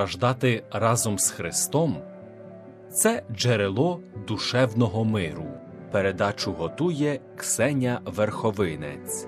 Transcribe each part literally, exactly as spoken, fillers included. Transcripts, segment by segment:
страждати разом з Христом – це джерело душевного миру. Передачу готує Ксеня Верховинець.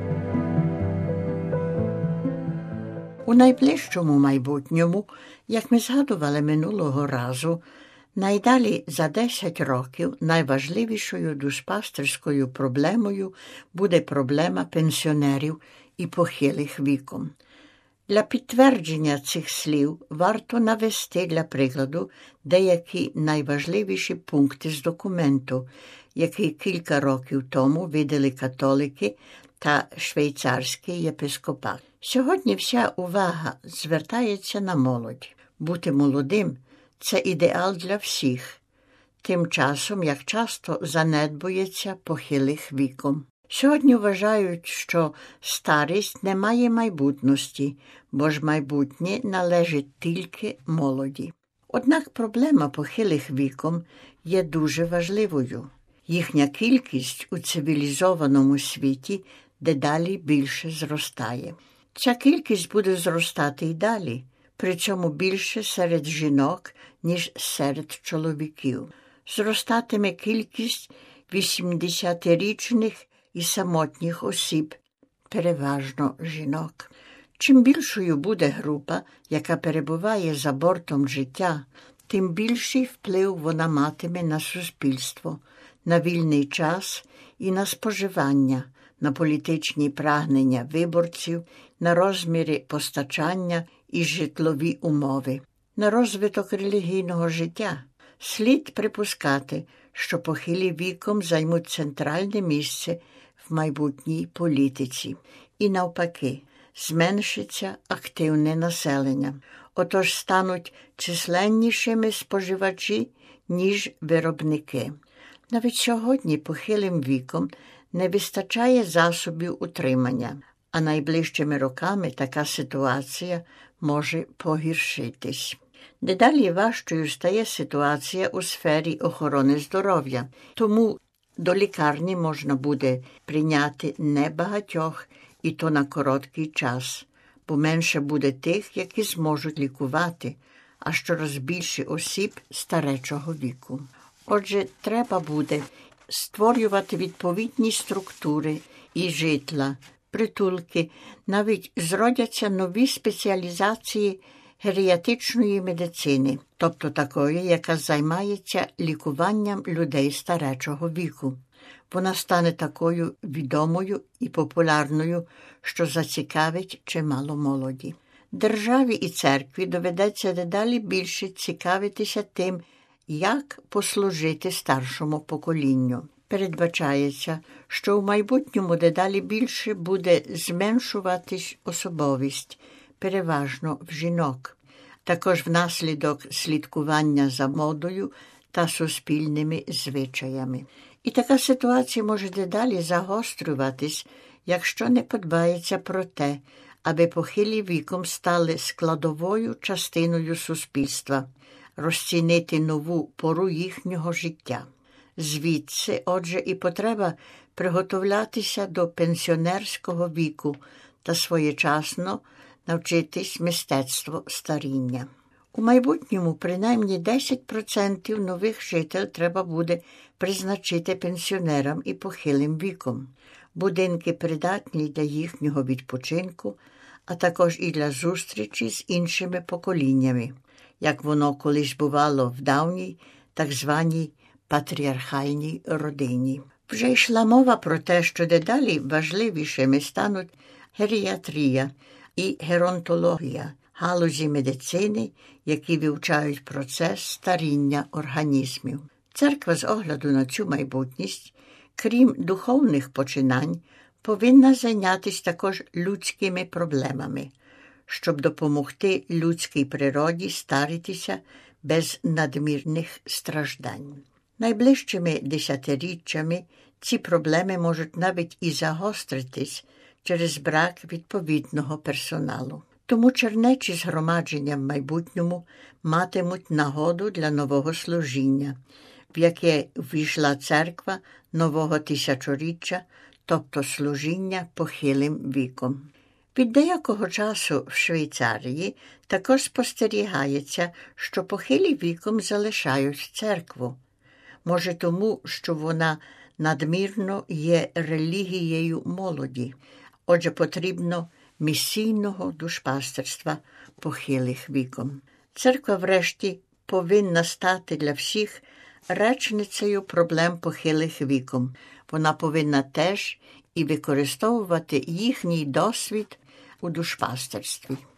У найближчому майбутньому, як ми згадували минулого разу, найдалі за десять років найважливішою душпастерською проблемою буде проблема пенсіонерів і похилих віком. Для підтвердження цих слів варто навести для прикладу деякі найважливіші пункти з документу, який кілька років тому видали католики та швейцарський єпископат. Сьогодні вся увага звертається на молодь. Бути молодим – це ідеал для всіх, тим часом, як часто занедбується похилих віком. Сьогодні вважають, що старість не має майбутності, бо ж майбутнє належить тільки молоді. Однак проблема похилих віком є дуже важливою. Їхня кількість у цивілізованому світі дедалі більше зростає. Ця кількість буде зростати і далі, причому більше серед жінок, ніж серед чоловіків. Зростатиме кількість вісімдесятирічних і самотніх осіб, переважно жінок. Чим більшою буде група, яка перебуває за бортом життя, тим більший вплив вона матиме на суспільство, на вільний час і на споживання, на політичні прагнення виборців, на розміри постачання і житлові умови, на розвиток релігійного життя. Слід припускати, що похилі віком займуть центральне місце в майбутній політиці. І навпаки, зменшиться активне населення. Отож стануть численнішими споживачі, ніж виробники. Навіть сьогодні похилим віком не вистачає засобів утримання, а найближчими роками така ситуація може погіршитись. Дедалі важчою стає ситуація у сфері охорони здоров'я, тому до лікарні можна буде прийняти небагатьох, і то на короткий час, бо менше буде тих, які зможуть лікувати, а щораз більше осіб старечого віку. Отже, треба буде створювати відповідні структури і житла, притулки, навіть зродяться нові спеціалізації геріатричної медицини, тобто такої, яка займається лікуванням людей старечого віку. Вона стане такою відомою і популярною, що зацікавить чимало молоді. Державі і церкві доведеться дедалі більше цікавитися тим, як послужити старшому поколінню. Передбачається, що в майбутньому дедалі більше буде зменшуватись особовість, переважно в жінок. Також внаслідок слідкування за модою та суспільними звичаями. І така ситуація може дедалі загострюватись, якщо не подбається про те, аби похилі віком стали складовою частиною суспільства, розцінити нову пору їхнього життя. Звідси, отже, і потреба приготовлятися до пенсіонерського віку та своєчасно навчитись мистецтву старіння. У майбутньому принаймні десять відсотків нових жителів треба буде призначити пенсіонерам і похилим віком. Будинки придатні для їхнього відпочинку, а також і для зустрічі з іншими поколіннями, як воно колись бувало в давній, так званій патріархальній родині. Вже йшла мова про те, що дедалі важливішими стануть геріатрія і геронтологія, галузі медицини, які вивчають процес старіння організмів. Церква з огляду на цю майбутність, крім духовних починань, повинна зайнятися також людськими проблемами, щоб допомогти людській природі старитися без надмірних страждань. Найближчими десятиріччями ці проблеми можуть навіть і загостритись через брак відповідного персоналу. Тому чернечі згромадження в майбутньому матимуть нагоду для нового служіння, в яке ввійшла церква нового тисячоріччя, тобто служіння похилим віком. Від деякого часу в Швейцарії також спостерігається, що похилі віком залишають церкву. Може тому, що вона надмірно є релігією молоді. Отже, потрібно місійного душпастерства похилих віком. Церква, врешті, повинна стати для всіх речницею проблем похилих віком. Вона повинна теж і використовувати їхній досвід у душпастерстві.